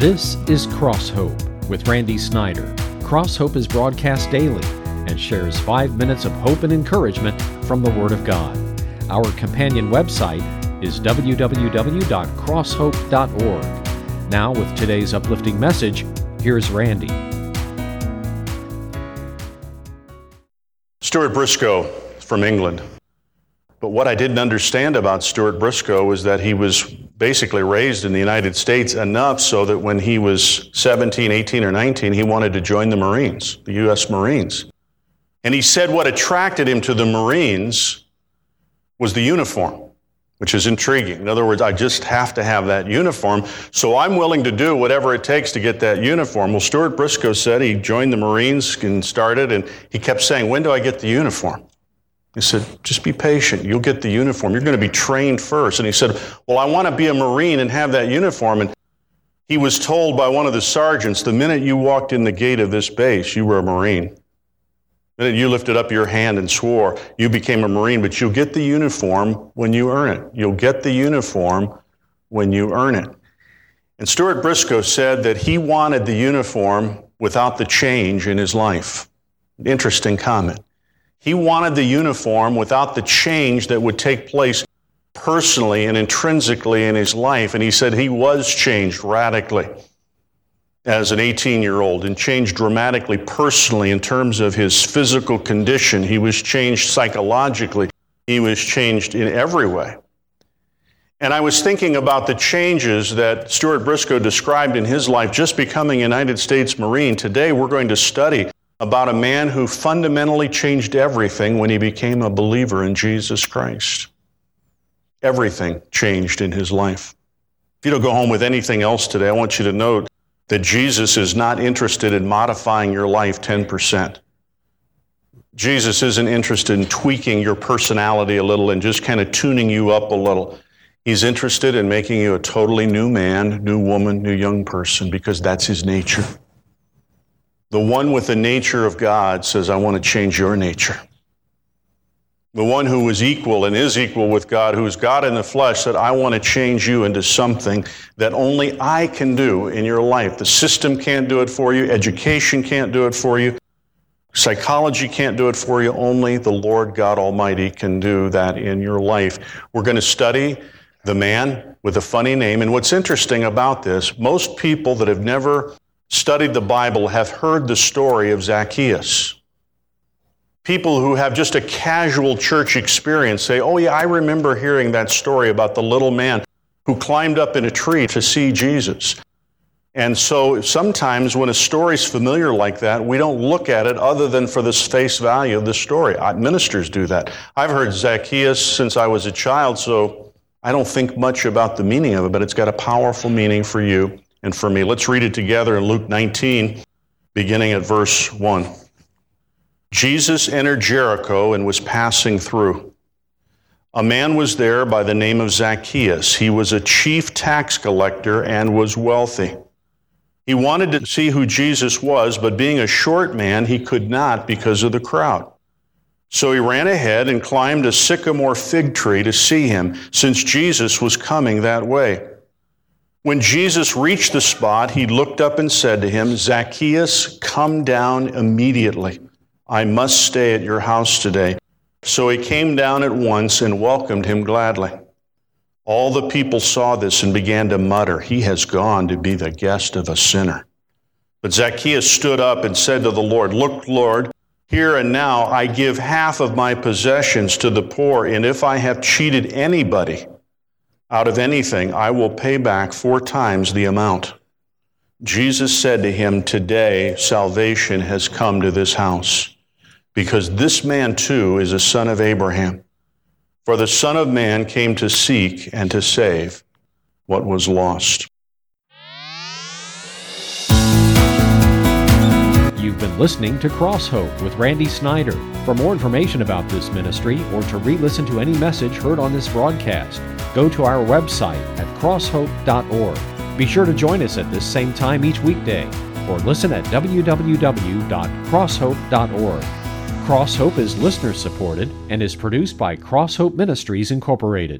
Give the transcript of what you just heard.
This is Cross Hope with Randy Snyder. Cross Hope is broadcast daily and shares 5 minutes of hope and encouragement from the Word of God. Our companion website is www.crosshope.org. Now, with today's uplifting message, here's Randy. Stuart Briscoe from England. But what I didn't understand about Stuart Briscoe was that he was basically raised in the United States enough so that when he was 17, 18, or 19, he wanted to join the Marines, the U.S. Marines. And he said what attracted him to the Marines was the uniform, which is intriguing. In other words, I just have to have that uniform, so I'm willing to do whatever it takes to get that uniform. Well, Stuart Briscoe said he joined the Marines and started, and he kept saying, when do I get the uniform? He said, just be patient. You'll get the uniform. You're going to be trained first. And he said, well, I want to be a Marine and have that uniform. And he was told by one of the sergeants, the minute you walked in the gate of this base, you were a Marine. The minute you lifted up your hand and swore, you became a Marine, but you'll get the uniform when you earn it. You'll get the uniform when you earn it. And Stuart Briscoe said that he wanted the uniform without the change in his life. Interesting comment. He wanted the uniform without the change that would take place personally and intrinsically in his life. And he said he was changed radically as an 18-year-old and changed dramatically personally in terms of his physical condition. He was changed psychologically. He was changed in every way. And I was thinking about the changes that Stuart Briscoe described in his life just becoming a United States Marine. Today we're going to study about a man who fundamentally changed everything when he became a believer in Jesus Christ. Everything changed in his life. If you don't go home with anything else today, I want you to note that Jesus is not interested in modifying your life 10%. Jesus isn't interested in tweaking your personality a little and just kind of tuning you up a little. He's interested in making you a totally new man, new woman, new young person, because that's his nature. The one with the nature of God says, I want to change your nature. The one who was equal and is equal with God, who is God in the flesh, said, I want to change you into something that only I can do in your life. The system can't do it for you. Education can't do it for you. Psychology can't do it for you. Only the Lord God Almighty can do that in your life. We're going to study the man with a funny name. And what's interesting about this, most people that have never studied the Bible have heard the story of Zacchaeus. People who have just a casual church experience say, oh yeah, I remember hearing that story about the little man who climbed up in a tree to see Jesus. And so sometimes when a story's familiar like that, we don't look at it other than for the face value of the story. Ministers do that. I've heard Zacchaeus since I was a child, so I don't think much about the meaning of it, but it's got a powerful meaning for you and for me. Let's read it together in Luke 19, beginning at verse 1. Jesus entered Jericho and was passing through. A man was there by the name of Zacchaeus. He was a chief tax collector and was wealthy. He wanted to see who Jesus was, but being a short man, he could not because of the crowd. So he ran ahead and climbed a sycamore fig tree to see him, since Jesus was coming that way. When Jesus reached the spot, he looked up and said to him, Zacchaeus, come down immediately. I must stay at your house today. So he came down at once and welcomed him gladly. All the people saw this and began to mutter, he has gone to be the guest of a sinner. But Zacchaeus stood up and said to the Lord, look, Lord, here and now I give half of my possessions to the poor, and if I have cheated anybody out of anything, I will pay back 4 times the amount. Jesus said to him, today salvation has come to this house, because this man too is a son of Abraham. For the Son of Man came to seek and to save what was lost. You've been listening to Cross Hope with Randy Snyder. For more information about this ministry or to re-listen to any message heard on this broadcast, go to our website at crosshope.org. Be sure to join us at this same time each weekday or listen at www.crosshope.org. Cross Hope is listener-supported and is produced by Cross Hope Ministries, Incorporated.